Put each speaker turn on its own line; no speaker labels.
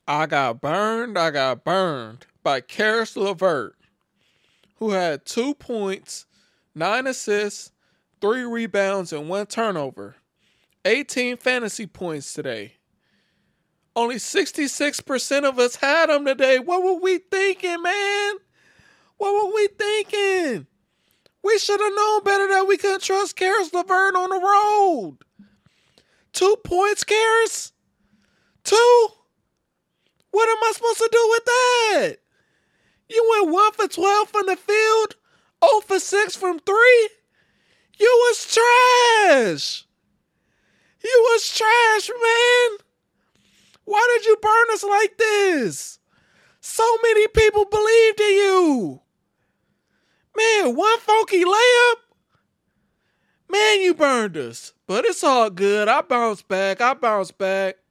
I got burned by Karis LeVert, who had 2 points, 9 assists, 3 rebounds, and 1 turnover. 18 fantasy points today. Only 66% of us had him today. What were we thinking, man? What were we thinking? We should have known better that we couldn't trust Karis LeVert on the road. 2 points, Karis? 2? What am I supposed to do with that? You went 1 for 12 from the field, 0 for 6 from 3? You was trash. You was trash, man. Why did you burn us like this? So many people believed in you. Man, 1 funky layup? Man, you burned us. But it's all good. I bounced back.